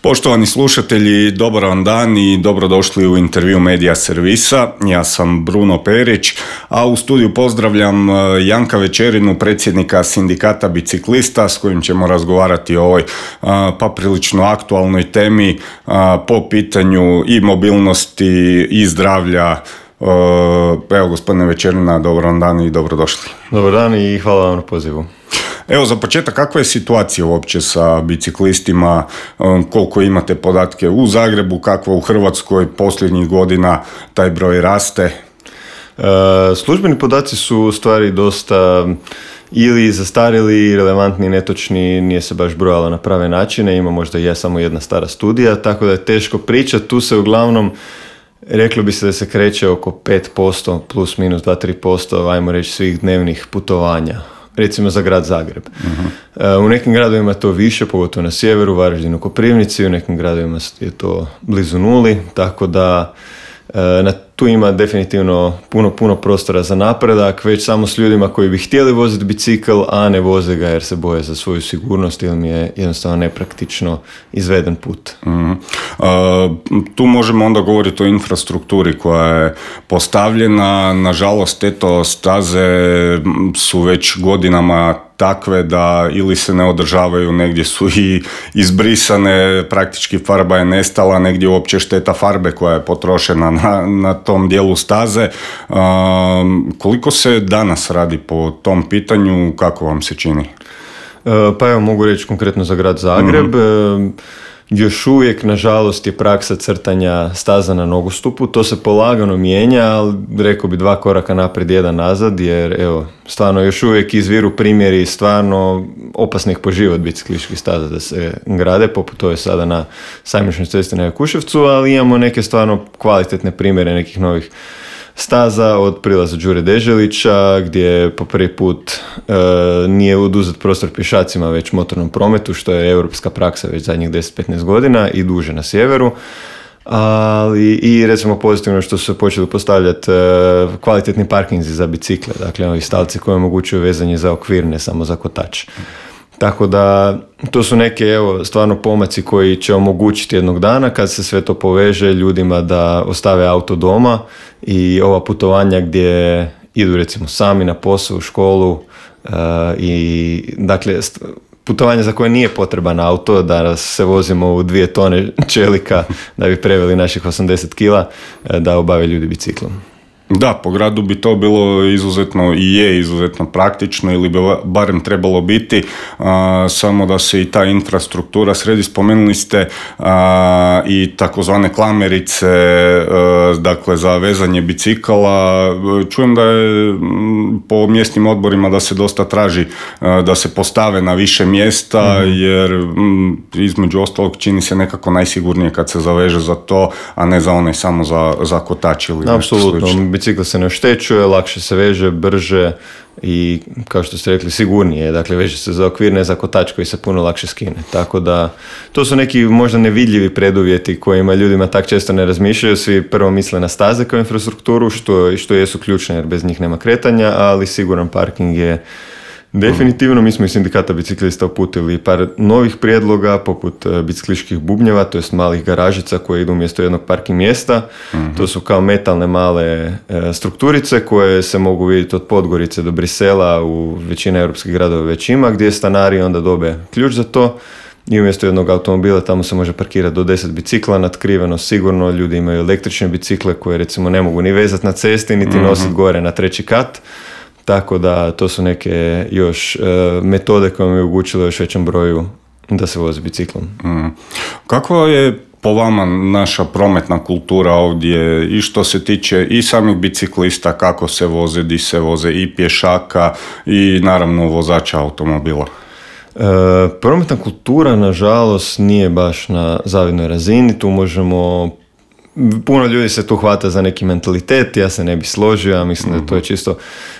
Poštovani slušatelji, dobar vam dan i dobrodošli u intervju Medija servisa. Ja sam Bruno Perić, a u studiju pozdravljam Janka Večerinu, predsjednika Sindikata biciklista, s kojim ćemo razgovarati o ovoj prilično aktualnoj temi po pitanju i mobilnosti i zdravlja. Evo, gospodine Večerina, dobar vam dan i dobrodošli. Dobar dan i hvala vam na pozivu. Evo, za početak, kakva je situacija uopće sa biciklistima, koliko imate podatke u Zagrebu, kakva u Hrvatskoj, posljednjih godina taj broj raste? Službeni podaci su u stvari dosta ili zastarjeli, relevantni, netočni, nije se baš brojalo na prave načine, ima možda samo jedna stara studija, tako da je teško pričati. Tu se uglavnom, reklo bi se da se kreće oko 5%, plus minus 2-3%, ajmo reći, svih dnevnih putovanja. Recimo za grad Zagreb. U nekim gradovima to više, pogotovo na sjeveru, Varaždinu, Koprivnici, u nekim gradovima je to blizu nuli, tako da tu ima definitivno puno prostora za napredak, već samo s ljudima koji bi htjeli voziti bicikl, a ne voze ga jer se boje za svoju sigurnost ili mi je jednostavno nepraktično izveden put. Tu možemo onda govoriti o infrastrukturi koja je postavljena. Nažalost, staze su već godinama takve da ili se ne održavaju, negdje su i izbrisane, praktički farba je nestala, negdje uopće šteta farbe koja je potrošena na tom dijelu staze. Koliko se danas radi po tom pitanju, kako vam se čini? Pa evo, mogu reći konkretno za grad Zagreb. Još uvijek, nažalost, je praksa crtanja staza na nogostupu. To se polagano mijenja, ali rekao bi 2 koraka naprijed, 1 nazad, jer evo, stvarno još uvijek izviru primjeri stvarno opasnih po život biciklističkih staza da se grade, poput ove sada na Sajmišnoj cesti na Jakuševcu, ali imamo neke stvarno kvalitetne primjere nekih novih staza od prilaza Đure Deželića, gdje po prvi put nije oduzet prostor pješacima već motornom prometu, što je europska praksa već zadnjih 10-15 godina i duže na sjeveru. Ali i recimo pozitivno što su se počeli postavljati kvalitetni parkinzi za bicikle, dakle ovi stavci koji omogućuju vezanje za okvir, ne samo za kotač. Tako da to su neke stvarno pomaci koji će omogućiti jednog dana kad se sve to poveže ljudima da ostave auto doma i ova putovanja gdje idu recimo sami na posao, u školu i dakle putovanja za koje nije potreban auto, da se vozimo u 2 tone čelika da bi preveli naših 80 kila, da obave ljudi biciklom. Da, po gradu bi to bilo izuzetno i je izuzetno praktično ili bi barem trebalo biti, samo da se i ta infrastruktura sredi. Spomenuli ste i takozvane klamerice, dakle za vezanje bicikala. Čujem da je po mjesnim odborima da se dosta traži da se postave na više mjesta, jer između ostalog čini se nekako najsigurnije kad se zaveže za to, a ne za onaj samo za kotač ili nešto slično. Apsolutno. Bicikl se ne oštećuje, lakše se veže, brže i, kao što ste rekli, sigurnije. Dakle, veže se za okvir, ne za kotač koji se puno lakše skine. Tako da, to su neki možda nevidljivi preduvjeti kojima ljudima tak često ne razmišljaju. Svi prvo misle na staze kao infrastrukturu, što jesu ključne jer bez njih nema kretanja, ali siguran parking je definitivno. Mi smo iz Sindikata biciklista uputili par novih prijedloga, poput biciklističkih bubnjeva, to jest malih garažica koje idu umjesto jednog parking mjesta. To su kao metalne male strukturice koje se mogu vidjeti od Podgorice do Brisela, u većini europskih gradova već ima, gdje stanari onda dobe ključ za to i umjesto jednog automobila tamo se može parkirati do 10 bicikla, natkriveno sigurno. Ljudi imaju električne bicikle koje recimo ne mogu ni vezati na cesti, niti nositi gore na 3. kat. Tako da to su neke još metode koje mi omogućile još većem broju da se vozi biciklom. Kako je po vama naša prometna kultura ovdje i što se tiče i samih biciklista, kako se voze, di se voze, i pješaka i naravno vozača automobila? Prometna kultura nažalost nije baš na zavidnoj razini. Tu možemo, puno ljudi se tu hvata za neki mentalitet, ja se ne bi složio, ja mislim da to je čisto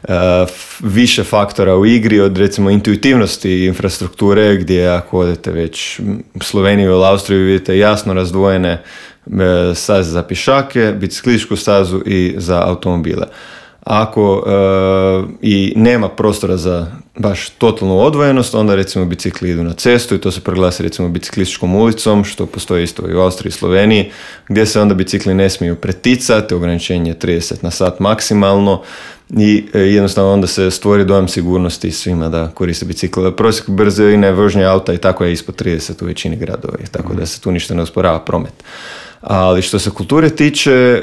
više faktora u igri od recimo intuitivnosti infrastrukture, gdje ako odete već u Sloveniju ili Austriju vidite jasno razdvojene staze za pješake, biciklističku stazu i za automobile. Ako i nema prostora za baš totalnu odvojenost, onda recimo bicikli idu na cestu i to se proglasi recimo biciklističkom ulicom, što postoji isto i u Austriji i Sloveniji, gdje se onda bicikli ne smiju preticati, ograničenje je 30 na sat maksimalno i jednostavno onda se stvori dojam sigurnosti svima da koriste bicikl. Prosjek brzine vožnje auta i tako je ispod 30 u većini gradova, tako da se tu ništa ne usporava promet. Ali što se kulture tiče,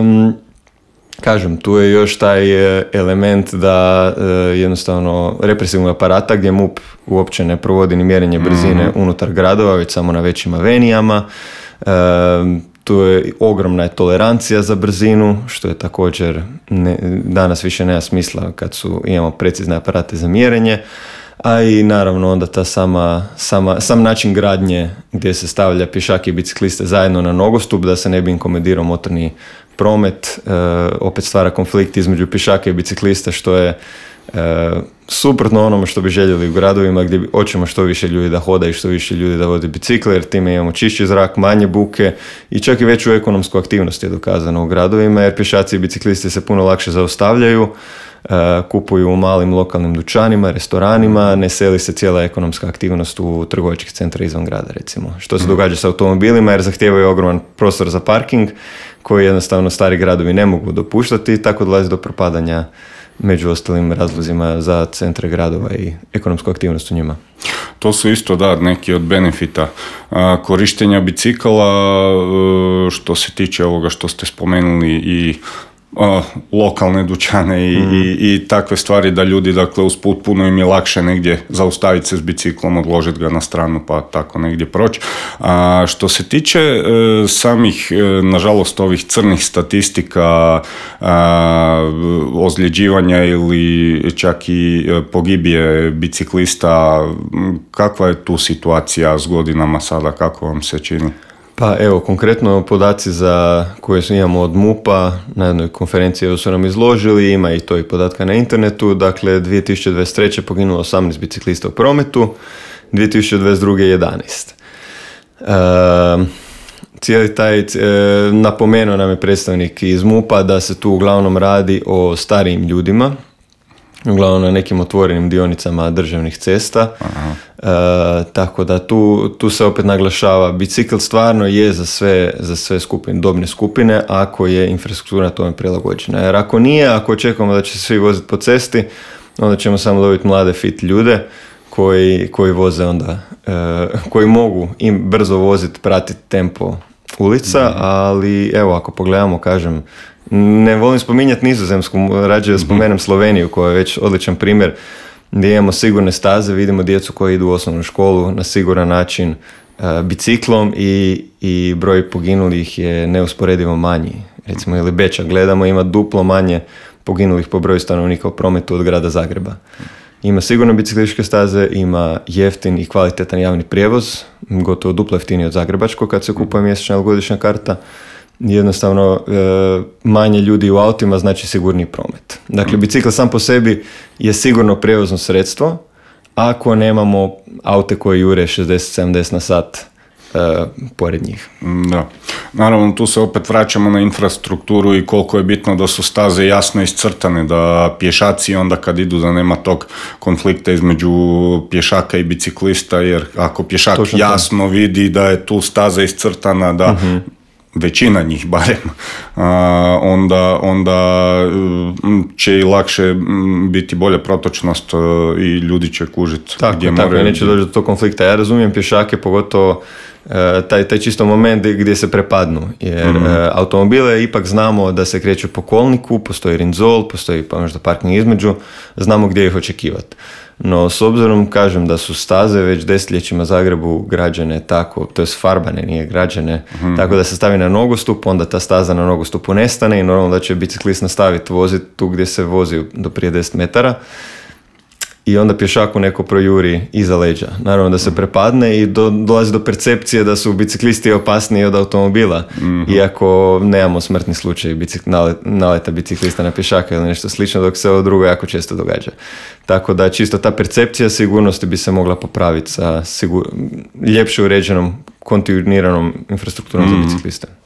kažem, tu je još taj element da jednostavno represivnog aparata gdje MUP uopće ne provodi ni mjerenje brzine unutar gradova, već samo na većim avenijama. Tu je ogromna tolerancija za brzinu, što je također danas više nema smisla kad imamo precizne aparate za mjerenje. A i naravno onda ta sam način gradnje gdje se stavlja pješake i bicikliste zajedno na nogostup da se ne bi inkomodirao motorni promet, opet stvara konflikt između pješaka i biciklista, što je suprotno onome što bi željeli u gradovima gdje hoćemo što više ljudi da hoda i što više ljudi da vode bicikle, jer time imamo čišći zrak, manje buke i čak i veću ekonomsku aktivnost je dokazano u gradovima, jer pješaci i biciklisti se puno lakše zaustavljaju, kupuju u malim lokalnim dućanima, restoranima, ne seli se cijela ekonomska aktivnost u trgovačkih centra izvan grada, recimo. Što se događa sa automobilima, jer zahtijevaju ogroman prostor za parking koji jednostavno stari gradovi ne mogu dopuštati i tako dolazi do propadanja među ostalim razlozima za centre gradova i ekonomsku aktivnost u njima. To su isto neki od benefita korištenja bicikala, što se tiče ovoga što ste spomenuli i lokalne dućane i takve stvari da ljudi, dakle, usput puno im je lakše negdje zaustaviti se s biciklom, odložiti ga na stranu pa tako negdje proći. Što se tiče samih, nažalost, ovih crnih statistika, ozljeđivanja ili čak i pogibije biciklista, kakva je tu situacija s godinama sada, kako vam se čini? Pa evo, konkretno podaci koje imamo od MUP-a, na jednoj konferenciji su nam izložili, ima i to i podatka na internetu, dakle 2023. poginulo 18 biciklista u prometu, 2022. 11. Cijeli taj, napomenuo nam je predstavnik iz MUP-a da se tu uglavnom radi o starijim ljudima, uglavnom na nekim otvorenim dionicama državnih cesta. Tako da tu se opet naglašava, bicikl stvarno je za sve dobne skupine ako je infrastruktura tome prilagođena. Jer ako nije, ako očekujemo da će se svi voziti po cesti, onda ćemo samo dobiti mlade fit ljude koji voze onda, koji mogu im brzo voziti, pratiti tempo ulica, ali evo, ako pogledamo, kažem, ne volim spominjati Nizozemsku, rađe da spomenem Sloveniju koja je već odličan primjer gdje imamo sigurne staze, vidimo djecu koji idu u osnovnu školu na siguran način biciklom i broj poginulih je neusporedivo manji. Recimo, ili Beča gledamo, ima duplo manje poginulih po broju stanovnika u prometu od grada Zagreba. Ima sigurno biciklističke staze, ima jeftin i kvalitetan javni prijevoz, gotovo duplo jeftiniji od zagrebačkog kad se kupuje mjesečna ili godišnja karta. Jednostavno, manje ljudi u autima znači sigurniji promet. Dakle, bicikl sam po sebi je sigurno prijevozno sredstvo ako nemamo aute koje jure 60-70 na sat pored njih. Da. Naravno, tu se opet vraćamo na infrastrukturu i koliko je bitno da su staze jasno iscrtane, da pješaci onda kad idu da nema tog konflikta između pješaka i biciklista, jer ako pješak točno jasno vidi da je tu staza iscrtana, da većina njih barem, onda će i lakše biti bolja protočnost i ljudi će kužiti gdje moraju. Tako, neće doći do tog konflikta. Ja razumijem pješake, pogotovo taj čisto moment gdje se prepadnu, jer automobile ipak znamo da se kreću po kolniku, postoji rinzol, postoji pa možda parking između, znamo gdje ih očekivati. No, s obzirom, kažem, da su staze već desetljećima Zagrebu građene tako, to je farbane, nije građene, tako da se stavi na nogostup, onda ta staza na nogostupu nestane i normalno da će biciklist nastaviti voziti tu gdje se vozi do prije 10 metara. I onda pješaku neko projuri iza leđa. Naravno da se prepadne i dolazi do percepcije da su biciklisti opasniji od automobila, iako nemamo smrtni slučaj naleta biciklista na pješaka ili nešto slično, dok se ovo drugo jako često događa. Tako da čisto ta percepcija sigurnosti bi se mogla popraviti sa ljepše uređenom, kontinuiranom infrastrukturom za bicikliste.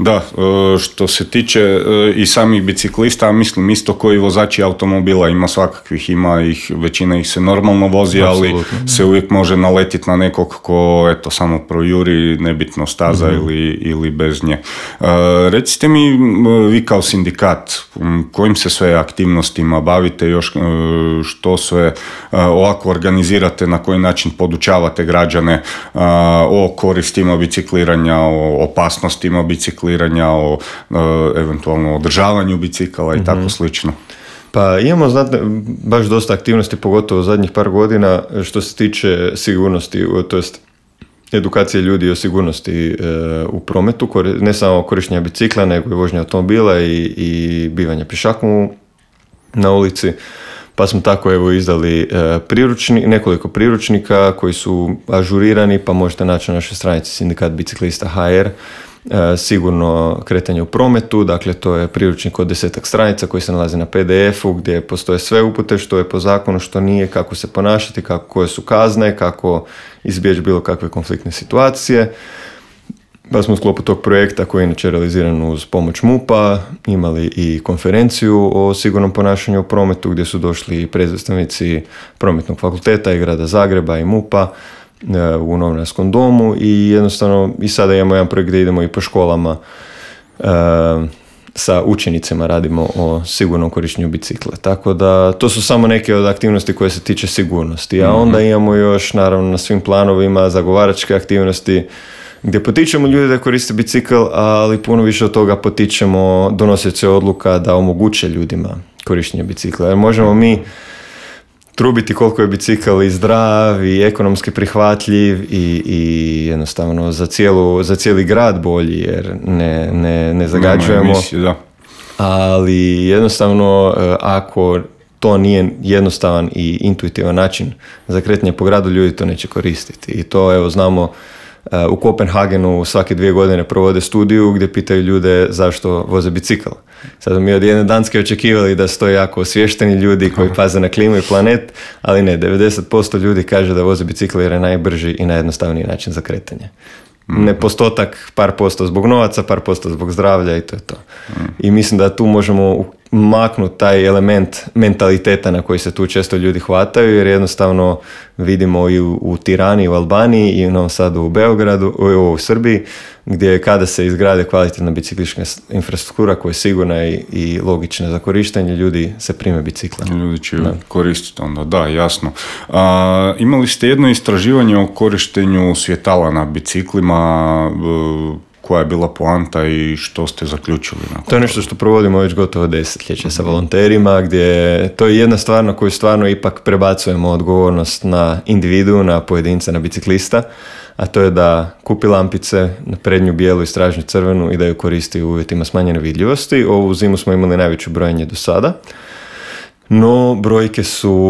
Da, što se tiče i samih biciklista, mislim isto koji vozači automobila, ima svakakvih, ima ih, većina ih se normalno vozi, ali se uvijek može naletiti na nekog ko eto samo projuri, nebitno staza ili bez nje. Recite mi, vi kao sindikat, kojim se sve aktivnostima bavite, još što sve ovako organizirate, na koji način podučavate građane o koristima bicikliranja, o opasnostima bicikliranja, o eventualno održavanju bicikala i tako slično? Pa imamo baš dosta aktivnosti, pogotovo u zadnjih par godina, što se tiče sigurnosti, to jest edukacije ljudi o sigurnosti u prometu, ne samo korištenja bicikla, nego i vožnja automobila i bivanja pješakom na ulici. Pa smo tako evo izdali nekoliko priručnika koji su ažurirani, pa možete naći na našoj stranici Sindikat biciklista HR. Sigurno kretanje u prometu, dakle to je priručnik od 10 stranica koji se nalazi na PDF-u gdje postoje sve upute što je po zakonu, što nije, kako se ponašati, koje su kazne, kako izbjeći bilo kakve konfliktne situacije. Pa smo u sklopu tog projekta koji je inače realiziran uz pomoć MUP-a imali i konferenciju o sigurnom ponašanju u prometu gdje su došli predstavnici Prometnog fakulteta i grada Zagreba i MUP-a u Novinarskom domu i jednostavno i sada imamo jedan projekt gdje idemo i po školama sa učenicima radimo o sigurnom korištenju bicikla. Tako da to su samo neke od aktivnosti koje se tiče sigurnosti. A onda imamo još naravno na svim planovima zagovaračke aktivnosti gdje potičemo ljude da koriste bicikl, ali puno više od toga potičemo donosioce odluka da omoguće ljudima korištenje bicikla. Jer možemo mi trubiti koliko je bicikl i zdrav i ekonomski prihvatljiv i jednostavno za cijeli grad bolji jer ne zagađujemo. Emisije, da. Ali jednostavno ako to nije jednostavan i intuitivan način za kretanje po gradu, ljudi to neće koristiti. I to evo znamo u Kopenhagenu svake 2 godine provode studiju gdje pitaju ljude zašto voze bicikl. Sad mi od jedne Danske očekivali da su to jako osviješteni ljudi koji paze na klimu i planet, ali ne, 90% ljudi kaže da voze bicikl jer je najbrži i najjednostavniji način za kretanje. Ne postotak, par posto zbog novaca, par posto zbog zdravlja i to je to. I mislim da tu možemo maknuti taj element mentaliteta na koji se tu često ljudi hvataju, jer jednostavno vidimo i u Tirani, u Albaniji i u Novom Sadu, u Beogradu, u Srbiji, gdje kada se izgrade kvalitetna biciklička infrastruktura koja je sigurna i logična za korištenje, ljudi se prime bicikla. Ljudi će koristiti onda, da, jasno. Imali ste jedno istraživanje o korištenju svjetala na biciklima, koja je bila poanta i što ste zaključili? To je nešto što provodimo već gotovo desetljeće sa volonterima, gdje to je jedna stvar na koju stvarno ipak prebacujemo odgovornost na individu, na pojedinca, na biciklista, a to je da kupi lampice, na prednju bijelu i stražnju crvenu i da ju koristi u uvjetima smanjene vidljivosti. Ovu zimu smo imali najveće brojanje do sada, no brojke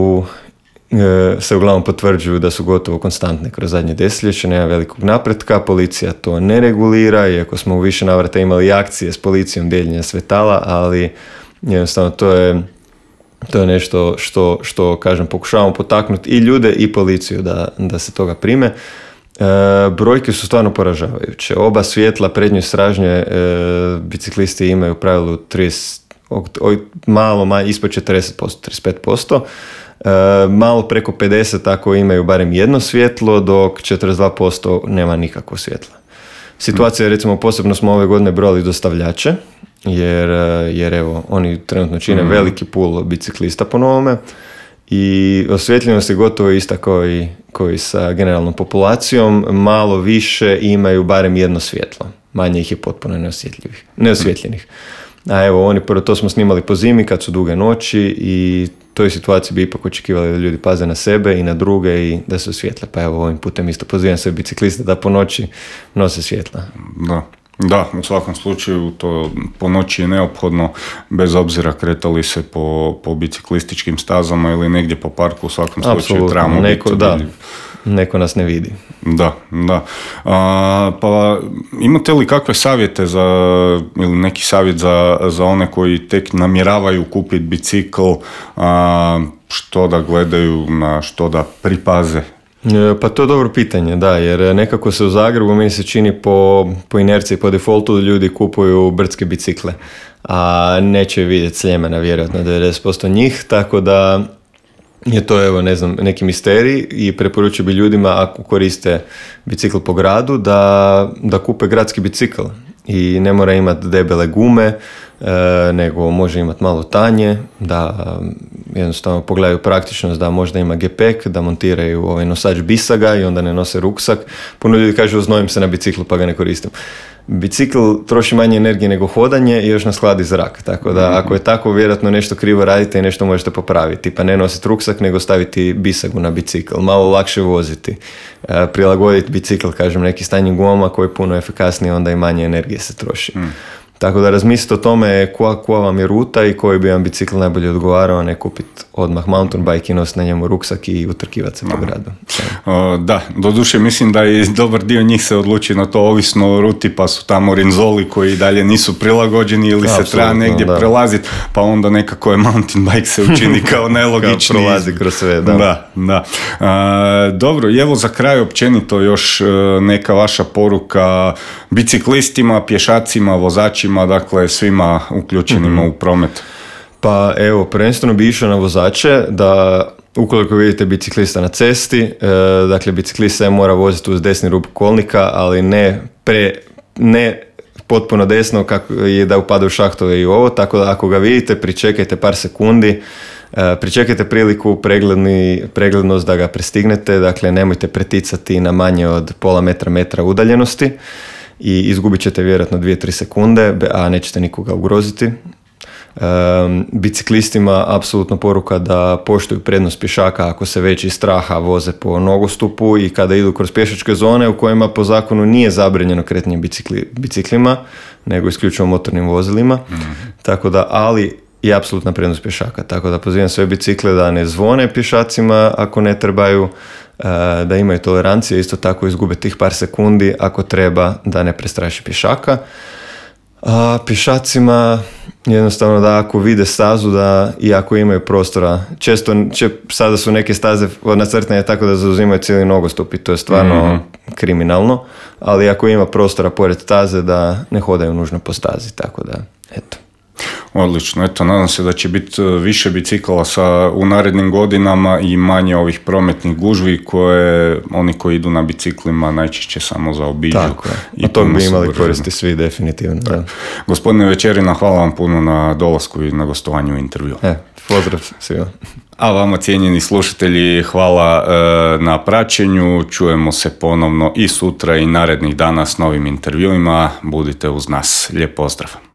se uglavnom potvrđuju da su gotovo konstantne kroz zadnje desetljeće, nema velikog napretka, policija to ne regulira, iako smo u više navrata imali akcije s policijom dijeljenja svjetala, ali jednostavno to je nešto što kažem, pokušavamo potaknuti i ljude i policiju da se toga prime. Brojke su stvarno poražavajuće. Oba svjetla, prednje i stražnje, biciklisti imaju u pravilu malo ispod 40%, 35%. Malo preko 50 ako imaju barem jedno svjetlo, dok 42% nema nikakvo svjetlo. Situacija je, recimo, posebno smo ove godine brojali dostavljače, jer evo, oni trenutno čine veliki pool biciklista po novome i osvjetljenost je gotovo ista kao i sa generalnom populacijom, malo više imaju barem jedno svjetlo, manje ih je potpuno neosvjetljenih. A evo, oni prvo to smo snimali po zimi kad su duge noći i toj situaciji bi ipak očekivali da ljudi paze na sebe i na druge i da se osvijetle. Pa evo, ovim putem isto pozivam sve bicikliste da po noći nose svjetla. Da, u svakom slučaju to po noći je neophodno, bez obzira kretali se po biciklističkim stazama ili negdje po parku, u svakom slučaju trebamo biti vidljivi. Neko nas ne vidi. Da. Pa imate li kakve savjete ili neki savjet za one koji tek namjeravaju kupiti bicikl, što da gledaju, na što da pripaze? Pa to je dobro pitanje, da, jer nekako se u Zagrebu, meni se čini po inerciji, po defaultu ljudi kupuju brdske bicikle, a neće vidjeti Sljemena vjerojatno 90% njih, tako da je to, evo, ne znam, neki misterij i preporučio bi ljudima ako koriste bicikl po gradu da kupe gradski bicikl i ne mora imati debele gume, nego može imati malo tanje, da jednostavno pogledaju praktičnost, da možda ima gepek, da montiraju ovaj nosač bisaga i onda ne nose ruksak. Puno ljudi kaže uznojim se na biciklu pa ga ne koristim. Bicikl troši manje energije nego hodanje i još nas hladi zrak, tako da ako je tako, vjerojatno nešto krivo radite i nešto možete popraviti, pa ne nositi ruksak nego staviti bisagu na bicikl, malo lakše voziti, prilagoditi bicikl, kažem, neki stanji gumama koji je puno efikasniji, onda i manje energije se troši. Tako da razmislite o tome koja vam je ruta i koji bi vam bicikl najbolje odgovarao, ne kupiti odmah mountain bike i nositi na njemu ruksak i utrkivati se po gradu. Da, doduše mislim da i dobar dio njih se odluči na to ovisno o ruti, pa su tamo rinzoli koji dalje nisu prilagođeni ili se treba negdje prelaziti, pa onda nekako je mountain bike se učini kao nelogični. Kao prolazi kroz sve, da. Da. Dobro, i evo za kraj općenito još neka vaša poruka biciklistima, pješacima, vozačima, dakle svima uključenima u promet. Pa evo, prvenstveno bi išao na vozače da ukoliko vidite biciklista na cesti, dakle biciklist se mora voziti uz desni rub kolnika, ali ne potpuno desno kako je da upada u šahtove i ovo, tako da ako ga vidite pričekajte par sekundi, pričekajte priliku, preglednost da ga prestignete, dakle nemojte preticati na manje od pola metra udaljenosti i izgubit ćete vjerojatno 2-3 sekunde, a nećete nikoga ugroziti. Biciklistima apsolutno poruka da poštuju prednost pješaka ako se već iz straha voze po nogostupu i kada idu kroz pješačke zone u kojima po zakonu nije zabranjeno kretanje biciklima, nego isključivo motornim vozilima. Tako da, ali je apsolutna prednost pješaka. Tako da pozivam sve bicikle da ne zvone pješacima ako ne trebaju, da imaju tolerancije, isto tako izgube tih par sekundi ako treba, da ne prestraši pješaka. A pješacima jednostavno da ako vide stazu da i ako imaju prostora, često sada su neke staze nacrtane tako da zauzimaju cijeli nogostup i to je stvarno kriminalno, ali ako ima prostora pored staze da ne hodaju nužno po stazi, tako da eto. Odlično, eto, nadam se da će biti više bicikala u narednim godinama i manje ovih prometnih gužvi koje oni koji idu na biciklima najčešće samo zaobiđu. Tako je, a to bi imali koristi svi definitivno. Da. Gospodine Večerina, hvala vam puno na dolasku i na gostovanju u intervju. Pozdrav svima. A vama, cijenjeni slušatelji, hvala na praćenju. Čujemo se ponovno i sutra i narednih dana s novim intervjuima. Budite uz nas. Lijep pozdrav.